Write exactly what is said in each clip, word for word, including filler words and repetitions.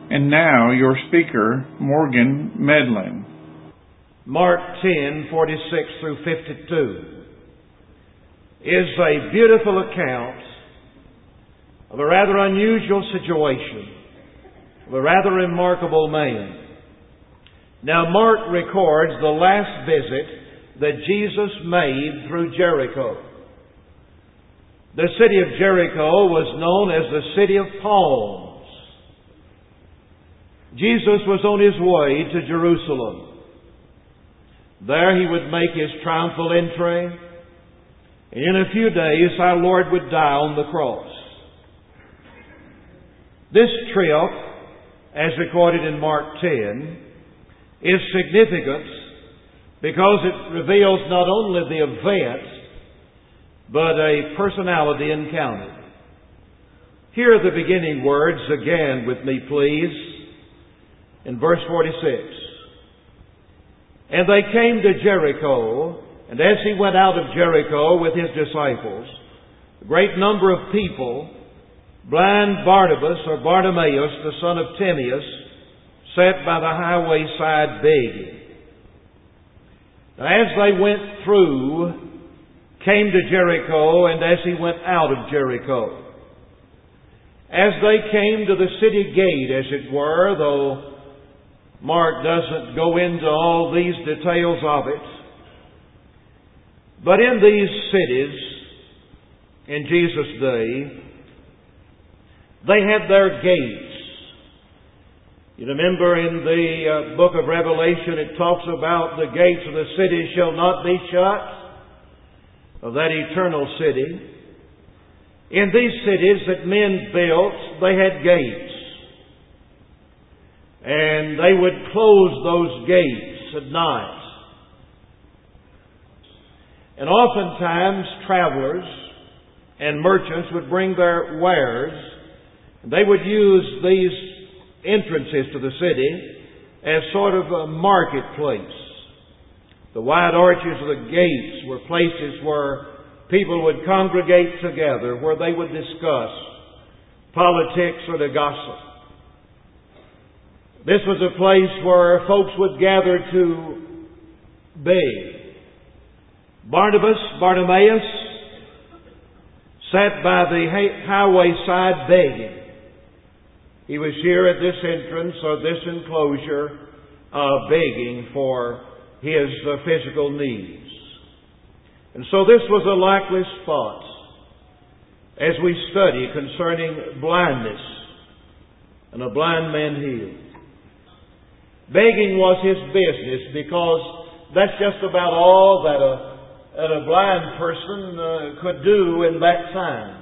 And now your speaker, Morgan Medlin. Mark ten, forty-six through fifty-two is a beautiful account of a rather unusual situation, of a rather remarkable man. Now Mark records the last visit that Jesus made through Jericho. The city of Jericho was known as the City of Palms. Jesus was on His way to Jerusalem. There He would make His triumphal entry, and in a few days our Lord would die on the cross. This trip, as recorded in Mark ten, is significant because it reveals not only the event, but a personality encountered. Here are the beginning words again with me, please. In verse forty-six, and they came to Jericho, and as He went out of Jericho with His disciples, a great number of people, blind Barnabas or Bartimaeus, the son of Timaeus, sat by the highway side begging. And as they went through, came to Jericho, and as He went out of Jericho, as they came to the city gate, as it were, though Mark doesn't go into all these details of it. But in these cities, in Jesus' day, they had their gates. You remember in the uh, book of Revelation, it talks about the gates of the city shall not be shut, of that eternal city. In these cities that men built, they had gates. And they would close those gates at night. And oftentimes travelers and merchants would bring their wares. And they would use these entrances to the city as sort of a marketplace. The wide arches of the gates were places where people would congregate together, where they would discuss politics or to gossip. This was a place where folks would gather to beg. Barnabas, Bartimaeus, sat by the highway side begging. He was here at this entrance or this enclosure uh, begging for his uh, physical needs. And so this was a likely spot as we study concerning blindness and a blind man healed. Begging was his business because that's just about all that a, that a blind person uh, could do in that time.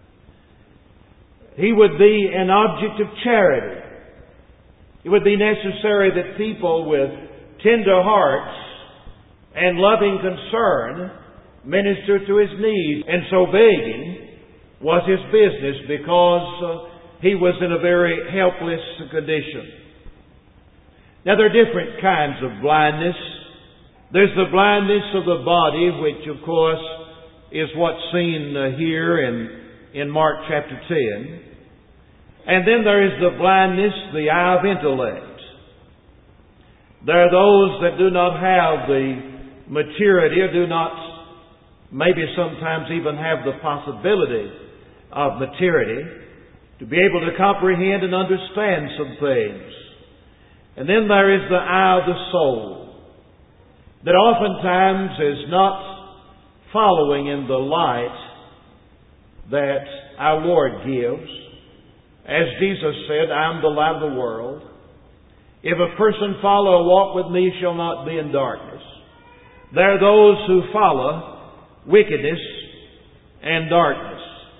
He would be an object of charity. It would be necessary that people with tender hearts and loving concern minister to his needs. And so begging was his business because uh, he was in a very helpless condition. Now there are different kinds of blindness. There's the blindness of the body, which of course is what's seen uh, here in, in Mark chapter ten. And then there is the blindness, the eye of intellect. There are those that do not have the maturity or do not maybe sometimes even have the possibility of maturity to be able to comprehend and understand some things. And then there is the eye of the soul that oftentimes is not following in the light that our Lord gives. As Jesus said, I am the light of the world. If a person follow or walk with me, he shall not be in darkness. There are those who follow wickedness and darkness.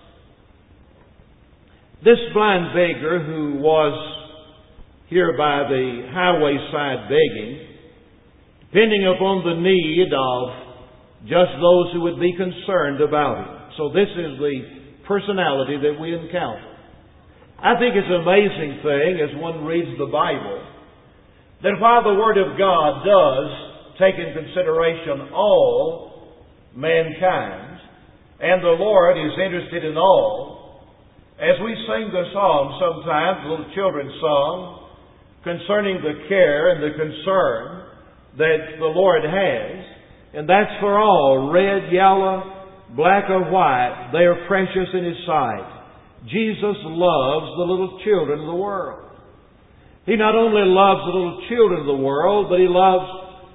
This blind beggar who was here by the highway side begging, depending upon the need of just those who would be concerned about him. So this is the personality that we encounter. I think it's an amazing thing as one reads the Bible that while the Word of God does take in consideration all mankind, and the Lord is interested in all, As we sing the psalm sometimes, the little children's song, concerning the care and the concern that the Lord has, and that's for all, red, yellow, black or white, they are precious in His sight. Jesus loves the little children of the world. He not only loves the little children of the world, but He loves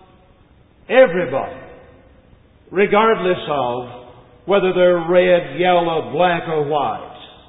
everybody, regardless of whether they're red, yellow, black or white.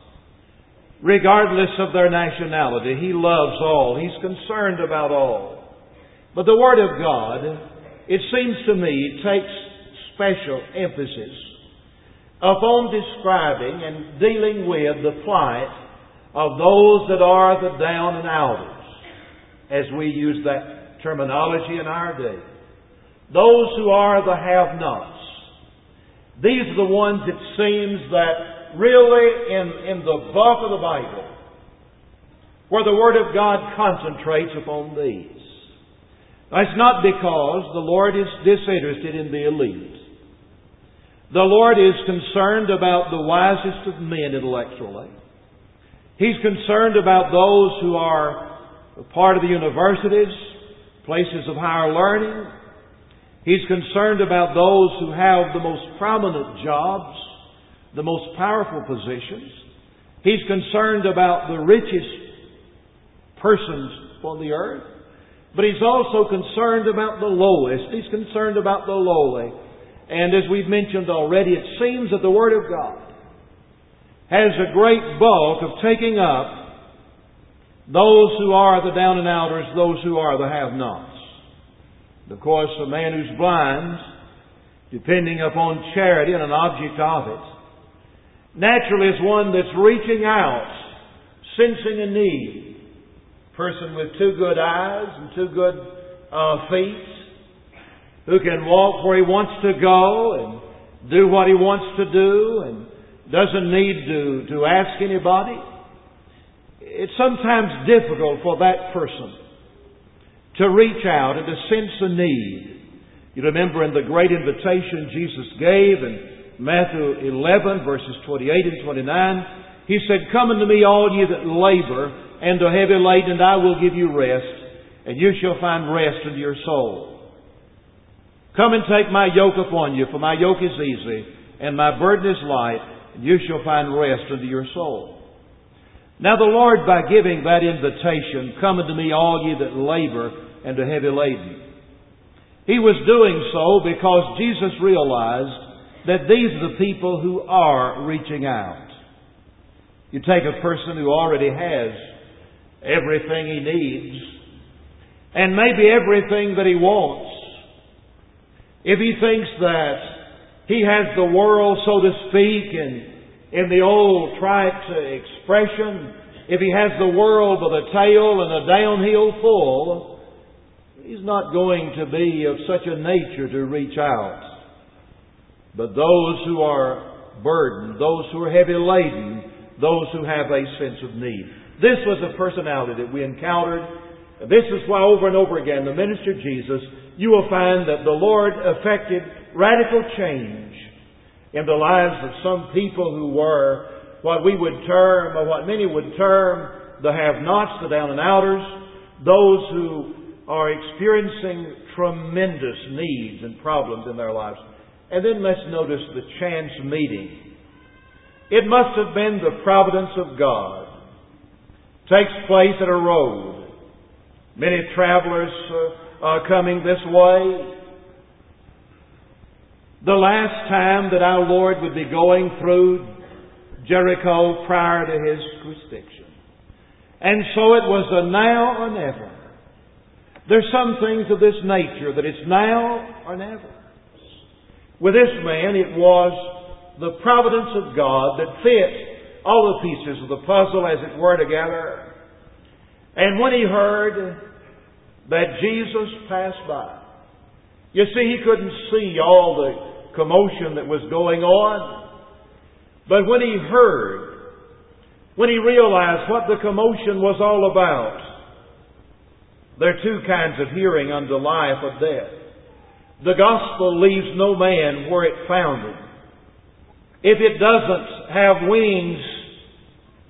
Regardless of their nationality, He loves all. He's concerned about all. But the Word of God, it seems to me, takes special emphasis upon describing and dealing with the plight of those that are the down and outers, as we use that terminology in our day. Those who are the have-nots. These are the ones, it seems, that really in, in the bulk of the Bible, where the Word of God concentrates upon these. Now, it's not because the Lord is disinterested in the elite. The Lord is concerned about the wisest of men intellectually. He's concerned about those who are part of the universities, places of higher learning. He's concerned about those who have the most prominent jobs, the most powerful positions. He's concerned about the richest persons on the earth. But He's also concerned about the lowest. He's concerned about the lowly. And as we've mentioned already, it seems that the Word of God has a great bulk of taking up those who are the down and outers, those who are the have-nots. Of course, a man who's blind, depending upon charity and an object of it, naturally is one that's reaching out, sensing a need. A person with two good eyes and two good uh, feet, who can walk where he wants to go and do what he wants to do and doesn't need to, to ask anybody. It's sometimes difficult for that person to reach out and to sense a need. You remember in the great invitation Jesus gave in Matthew eleven, verses twenty-eight and twenty-nine, He said, "Come unto me, all ye that labor and are heavy laden, and I will give you rest, and you shall find rest unto your soul. Come and take my yoke upon you, for my yoke is easy, and my burden is light, and you shall find rest unto your soul." Now the Lord, by giving that invitation, "Come unto me, all ye that labor and are heavy laden," He was doing so because Jesus realized that these are the people who are reaching out. You take a person who already has everything he needs, and maybe everything that he wants. If he thinks that he has the world, so to speak, in, in the old trite expression, if he has the world with a tail and a downhill full, he's not going to be of such a nature to reach out. But those who are burdened, those who are heavy laden, those who have a sense of need. This was a personality that we encountered. This is why over and over again, the minister Jesus, you will find that the Lord effected radical change in the lives of some people who were what we would term, or what many would term, the have-nots, the down and outers, those who are experiencing tremendous needs and problems in their lives. And then let's notice the chance meeting. It must have been the providence of God. Takes place at a road. Many travelers uh, are coming this way. The last time that our Lord would be going through Jericho prior to His crucifixion. And so it was a now or never. There's some things of this nature that it's now or never. With this man, it was the providence of God that fit all the pieces of the puzzle, as it were, together. And when he heard that Jesus passed by, you see, he couldn't see all the commotion that was going on. But when he heard, when he realized what the commotion was all about, there are two kinds of hearing unto life or death. The gospel leaves no man where it found him. If it doesn't have wings,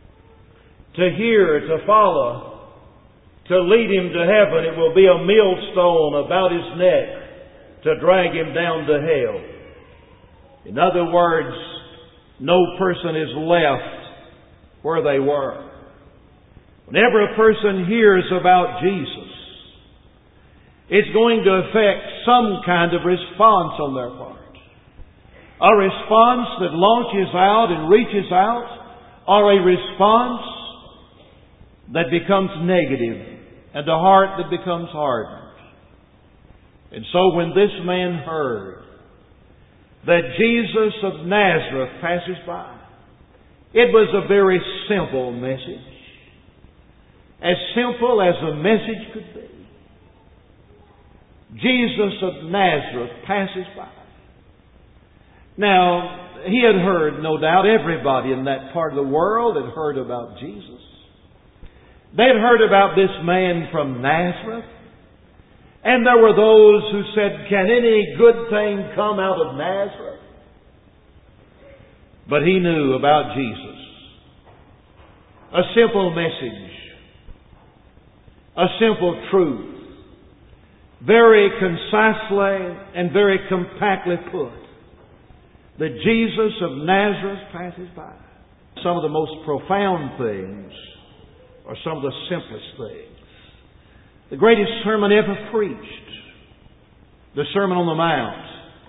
to hear, to follow, to lead him to heaven, it will be a millstone about his neck to drag him down to hell. In other words, no person is left where they were. Whenever a person hears about Jesus, it's going to affect some kind of response on their part. A response that launches out and reaches out, or a response that becomes negative, and a heart that becomes hardened. And so when this man heard that Jesus of Nazareth passes by, it was a very simple message. As simple as a message could be. Jesus of Nazareth passes by. Now, he had heard, no doubt, everybody in that part of the world had heard about Jesus. They had heard about this man from Nazareth. And there were those who said, can any good thing come out of Nazareth? But he knew about Jesus. A simple message. A simple truth. Very concisely and very compactly put. That Jesus of Nazareth passes by. Some of the most profound things are some of the simplest things. The greatest sermon ever preached, the Sermon on the Mount,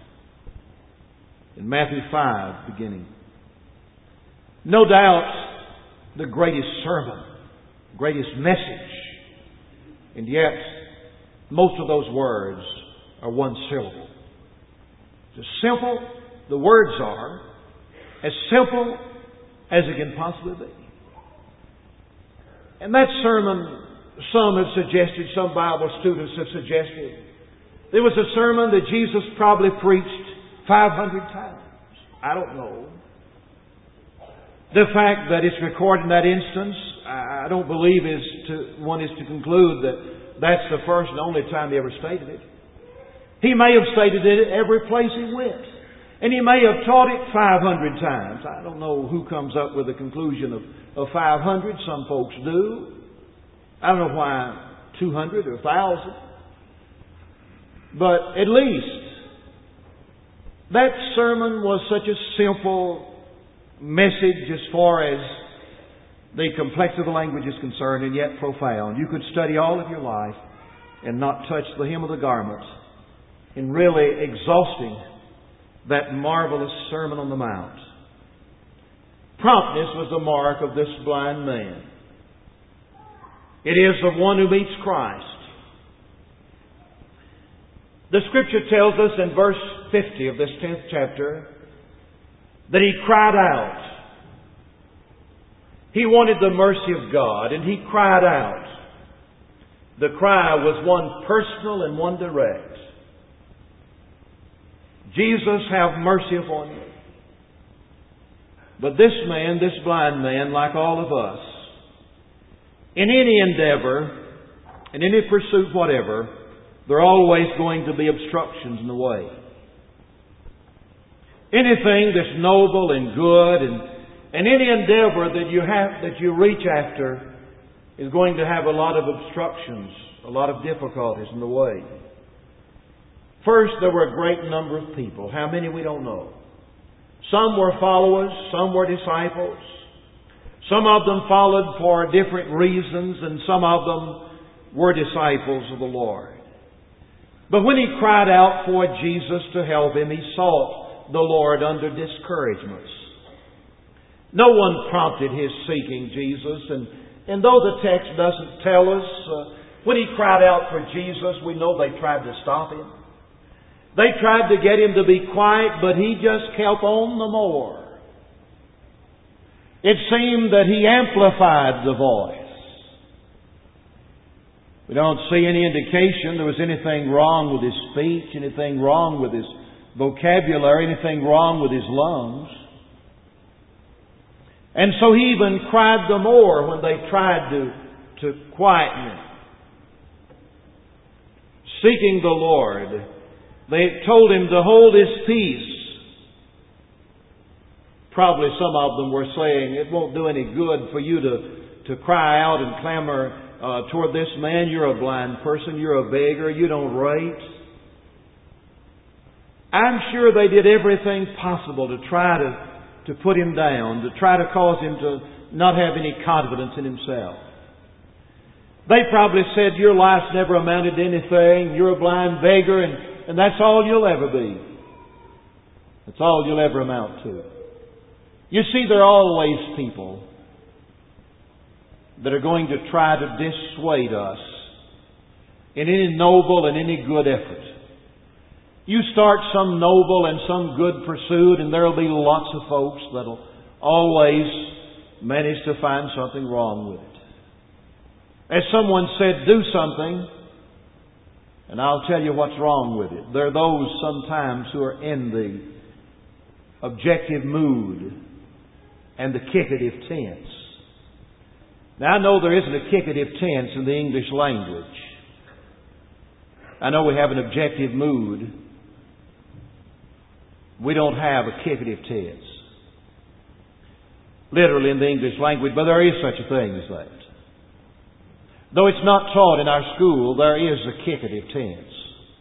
in Matthew five beginning. No doubt the greatest sermon, greatest message, and yet most of those words are one syllable. It's as simple, the words are, as simple as it can possibly be. And that sermon, some have suggested, some Bible students have suggested, it was a sermon that Jesus probably preached five hundred times. I don't know. The fact that it's recorded in that instance, I don't believe is to, one is to conclude that that's the first and only time he ever stated it. He may have stated it every place he went. And he may have taught it five hundred times. I don't know who comes up with a conclusion of, of five hundred. Some folks do. I don't know why two hundred or one thousand. But at least that sermon was such a simple message as far as the complexity of the language is concerned, and yet profound. You could study all of your life and not touch the hem of the garment in really exhausting that marvelous Sermon on the Mount. Promptness was the mark of this blind man. It is of one who meets Christ. The Scripture tells us in verse fifty of this tenth chapter that he cried out. He wanted the mercy of God, and he cried out. The cry was one personal and one direct. Jesus, have mercy upon me. But this man, this blind man, like all of us, in any endeavor, in any pursuit whatever, there are always going to be obstructions in the way. Anything that's noble and good and, and any endeavor that you have, that you reach after is going to have a lot of obstructions, a lot of difficulties in the way. First, there were a great number of people. How many we don't know. Some were followers, some were disciples. Some of them followed for different reasons, and some of them were disciples of the Lord. But when he cried out for Jesus to help him, he sought the Lord under discouragements. No one prompted his seeking Jesus, and, and though the text doesn't tell us, uh, when he cried out for Jesus, we know they tried to stop him. They tried to get him to be quiet, but he just kept on the more. It seemed that he amplified the voice. We don't see any indication there was anything wrong with his speech, anything wrong with his vocabulary, anything wrong with his lungs. And so he even cried the more when they tried to, to quieten him. Seeking the Lord, they told him to hold his peace. Probably some of them were saying, it won't do any good for you to, to cry out and clamor uh, toward this man, "You're a blind person, you're a beggar, you don't rate." I'm sure they did everything possible to try to, to put him down, to try to cause him to not have any confidence in himself. They probably said, "Your life's never amounted to anything, you're a blind beggar, and, and that's all you'll ever be. That's all you'll ever amount to." You see, there are always people that are going to try to dissuade us in any noble and any good effort. You start some noble and some good pursuit, and there'll be lots of folks that'll always manage to find something wrong with it. As someone said, do something, and I'll tell you what's wrong with it. There are those sometimes who are in the objective mood and the kickative tense. Now, I know there isn't a kickative tense in the English language. I know we have an objective mood. We don't have a kickative tense, literally in the English language, but there is such a thing as that. Though it's not taught in our school, there is a kickative tense.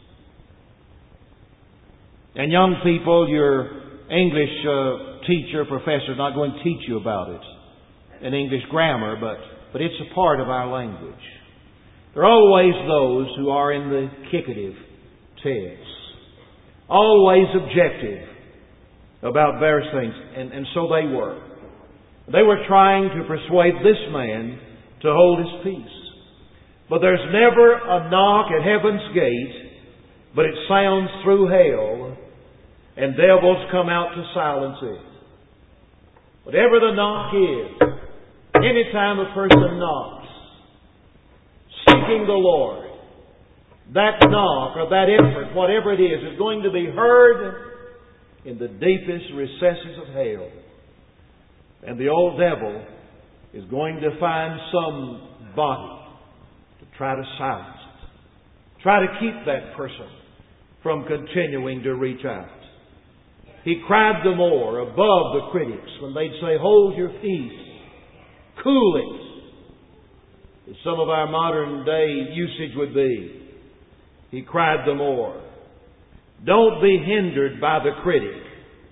And young people, your English uh, teacher, professor is not going to teach you about it in English grammar, but, but it's a part of our language. There are always those who are in the kickative tense, always objective about various things, and, and so they were. They were trying to persuade this man to hold his peace. But there's never a knock at heaven's gate, but it sounds through hell, and devils come out to silence it. Whatever the knock is, anytime a person knocks, seeking the Lord, that knock or that effort, whatever it is, is going to be heard in the deepest recesses of hell. And the old devil is going to find some body to try to silence it. Try to keep that person from continuing to reach out. He cried the more above the critics when they'd say, "Hold your peace. Cool it." As some of our modern day usage would be. He cried the more. Don't be hindered by the critic.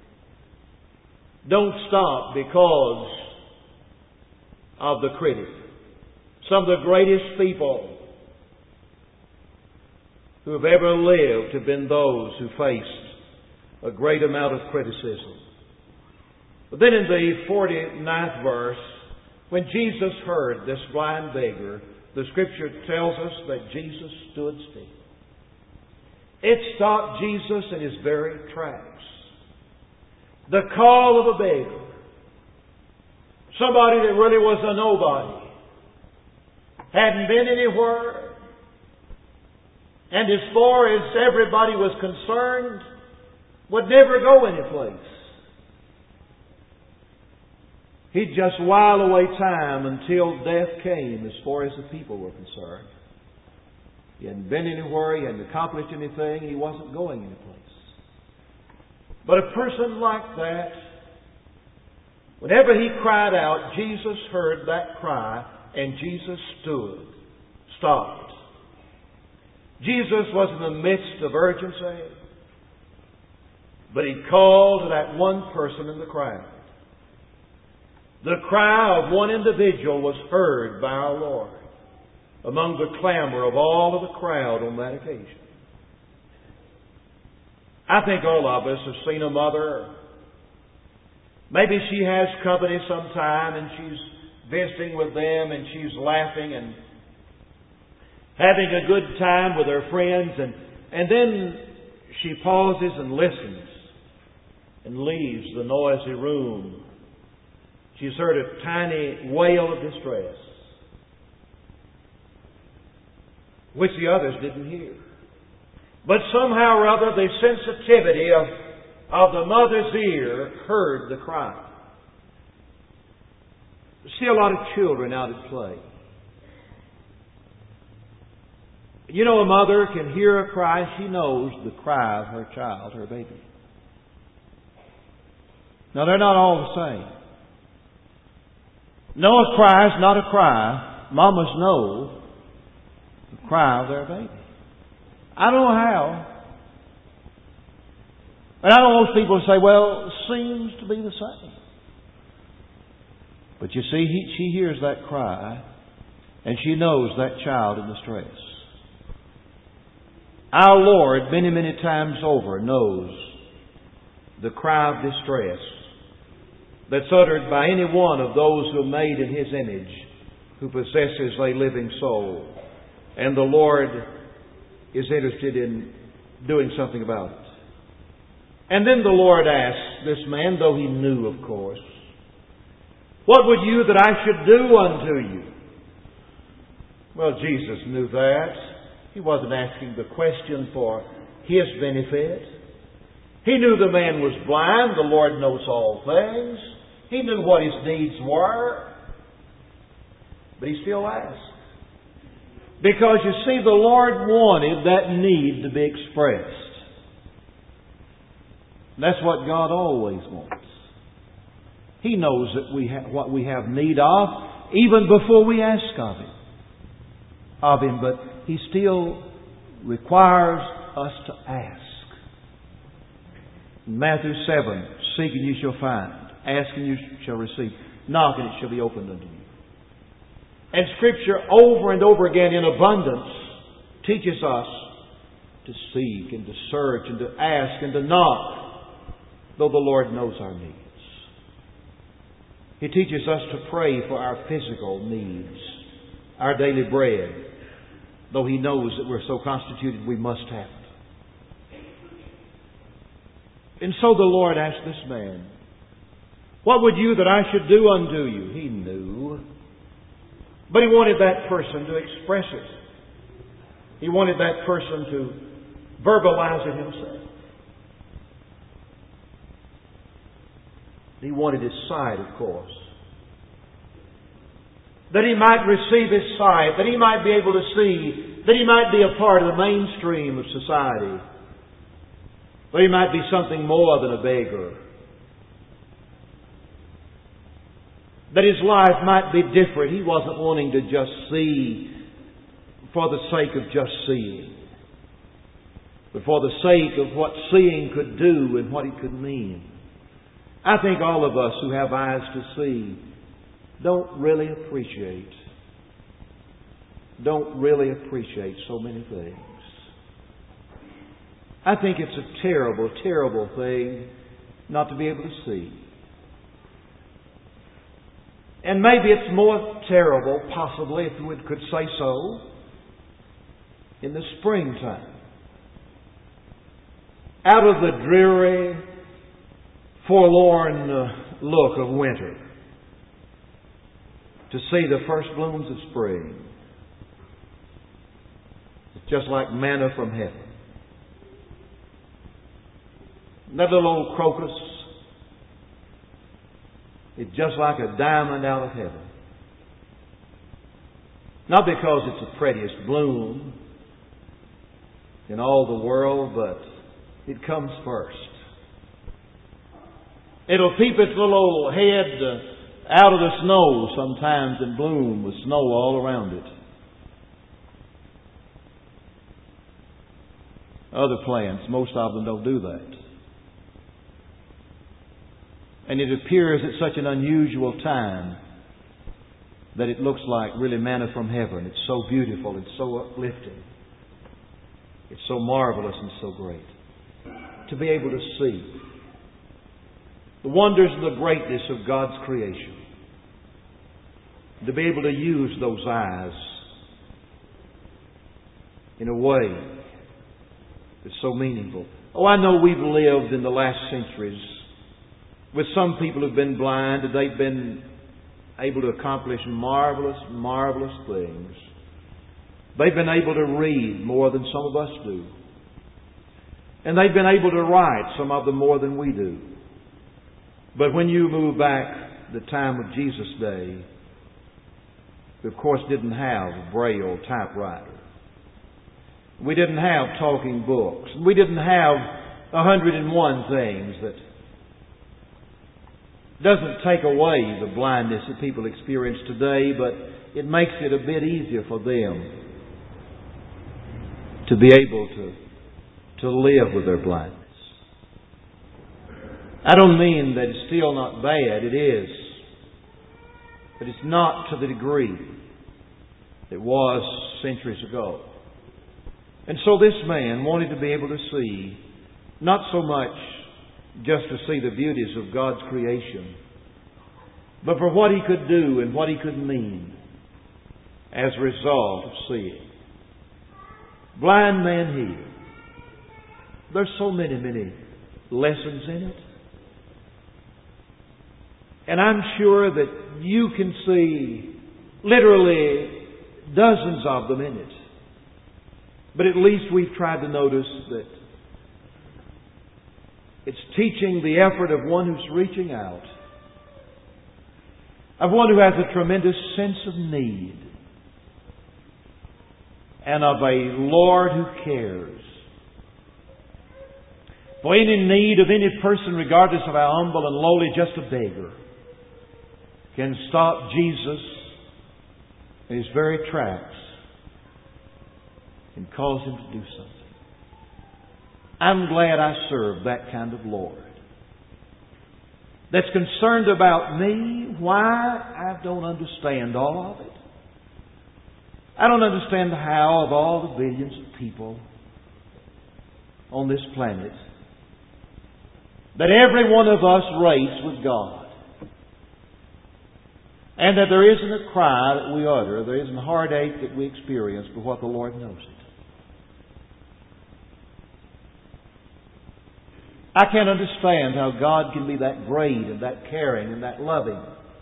Don't stop because of the critic. Some of the greatest people who have ever lived have been those who faced a great amount of criticism. But then in the forty-ninth verse, when Jesus heard this blind beggar, the Scripture tells us that Jesus stood still. It stopped Jesus in his very tracks. The call of a beggar. Somebody that really was a nobody. Hadn't been anywhere. And as far as everybody was concerned, would never go anyplace. He'd just while away time until death came as far as the people were concerned. He hadn't been anywhere, he hadn't accomplished anything, he wasn't going anyplace. But a person like that, whenever he cried out, Jesus heard that cry and Jesus stood, stopped. Jesus was in the midst of urgency, but he called that one person in the crowd. The cry of one individual was heard by our Lord among the clamor of all of the crowd on that occasion. I think all of us have seen a mother. Maybe she has company sometime and she's visiting with them and she's laughing and having a good time with her friends, and, and then she pauses and listens and leaves the noisy room. She's heard a tiny wail of distress, which the others didn't hear. But somehow or other, the sensitivity of, of the mother's ear heard the cry. You see a lot of children out at play. You know, a mother can hear a cry. She knows the cry of her child, her baby. Now, they're not all the same. Noah cries not a cry. Mamas know the cry of their baby. I don't know how. But I know most people say, well, it seems to be the same. But you see, he, she hears that cry, and she knows that child in distress. Our Lord, many, many times over, knows the cry of distress that's uttered by any one of those who are made in His image, who possesses a living soul. And the Lord is interested in doing something about it. And then the Lord asked this man, though he knew, of course, "What would you that I should do unto you?" Well, Jesus knew that. He wasn't asking the question for His benefit. He knew the man was blind. The Lord knows all things. He knew what his needs were. But He still asked. Because you see, the Lord wanted that need to be expressed. That's what God always wants. He knows that we ha- what we have need of, even before we ask of Him. Of Him, but He still requires us to ask. In Matthew seven, "Seek and you shall find. Ask and you shall receive. Knock and it shall be opened unto you." And Scripture over and over again in abundance teaches us to seek and to search and to ask and to knock, though the Lord knows our needs. He teaches us to pray for our physical needs, our daily bread, though He knows that we're so constituted we must have it. And so the Lord asked this man, "What would you that I should do unto you?" He knew. But He wanted that person to express it. He wanted that person to verbalize it himself. He wanted his sight, of course. That he might receive his sight, that he might be able to see, that he might be a part of the mainstream of society, that he might be something more than a beggar, that his life might be different. He wasn't wanting to just see for the sake of just seeing, but for the sake of what seeing could do and what it could mean. I think all of us who have eyes to see don't really appreciate, don't really appreciate so many things. I think it's a terrible, terrible thing not to be able to see. And maybe it's more terrible, possibly, if we could say so, in the springtime. Out of the dreary, forlorn uh, look of winter, to see the first blooms of spring. It's just like manna from heaven. That little old crocus, it's just like a diamond out of heaven. Not because it's the prettiest bloom in all the world, but it comes first. It'll peep its little old head uh, out of the snow sometimes and bloom with snow all around it. Other plants, most of them don't do that. And it appears at such an unusual time that it looks like really manna from heaven. It's so beautiful, it's so uplifting. It's so marvelous and so great. To be able to see the wonders and the greatness of God's creation. To be able to use those eyes in a way that's so meaningful. Oh, I know we've lived in the last centuries with some people who've been blind and they've been able to accomplish marvelous, marvelous things. They've been able to read more than some of us do. And they've been able to write, some of them more than we do. But when you move back the time of Jesus' day, we of course didn't have a Braille typewriter. We didn't have talking books. We didn't have a hundred and one things that doesn't take away the blindness that people experience today, but it makes it a bit easier for them to be able to, to live with their blindness. I don't mean that it's still not bad. It is. But it's not to the degree it was centuries ago. And so this man wanted to be able to see, not so much just to see the beauties of God's creation, but for what He could do and what He could mean as a result of seeing. Blind man healed. There's so many, many lessons in it. And I'm sure that you can see literally dozens of them in it. But at least we've tried to notice that it's teaching the effort of one who's reaching out, of one who has a tremendous sense of need, and of a Lord who cares. For any need of any person, regardless of how humble and lowly, just a beggar, can stop Jesus in His very tracks and cause Him to do something. I'm glad I serve that kind of Lord that's concerned about me. Why? I don't understand all of it. I don't understand the how of all the billions of people on this planet, that every one of us rates with God. And that there isn't a cry that we utter, there isn't a heartache that we experience, but what the Lord knows it. I can't understand how God can be that great and that caring and that loving,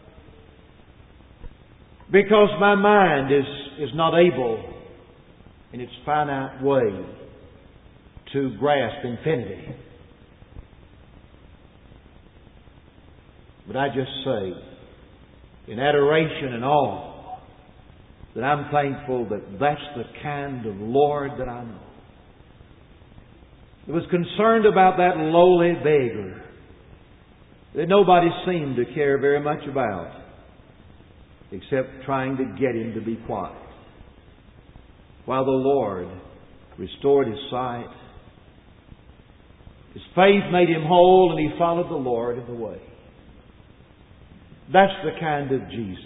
because my mind is, is not able in its finite way to grasp infinity. But I just say, in adoration and awe, that I'm thankful that that's the kind of Lord that I know. He was concerned about that lowly beggar that nobody seemed to care very much about, except trying to get him to be quiet. While the Lord restored his sight, his faith made him whole, and he followed the Lord in the way. That's the kind of Jesus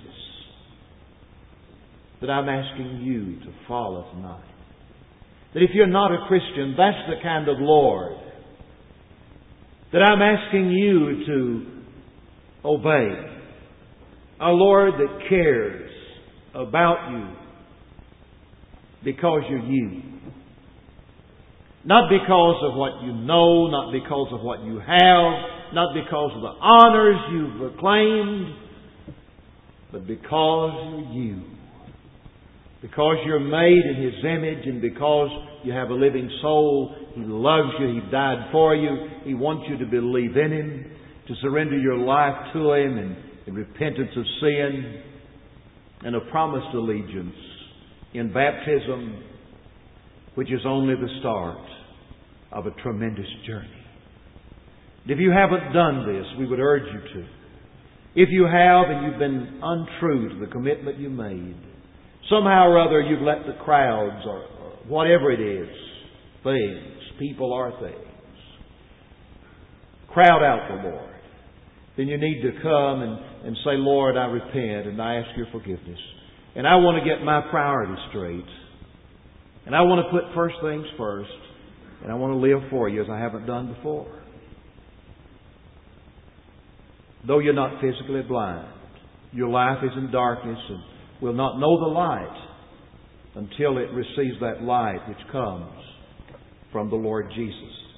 that I'm asking you to follow tonight. That if you're not a Christian, that's the kind of Lord that I'm asking you to obey. A Lord that cares about you because you're you. Not because of what you know, not because of what you have, not because of the honors you've acclaimed, but because you're you. Because you're made in His image, and because you have a living soul. He loves you. He died for you. He wants you to believe in Him, to surrender your life to Him in, in repentance of sin, and a promised allegiance in baptism, which is only the start of a tremendous journey. If you haven't done this, we would urge you to. If you have and you've been untrue to the commitment you made, somehow or other you've let the crowds or, or whatever it is, things, people or things, crowd out the Lord, then you need to come and, and say, Lord, I repent and I ask your forgiveness. And I want to get my priorities straight. And I want to put first things first. And I want to live for you as I haven't done before. Though you're not physically blind, your life is in darkness and will not know the light until it receives that light which comes from the Lord Jesus.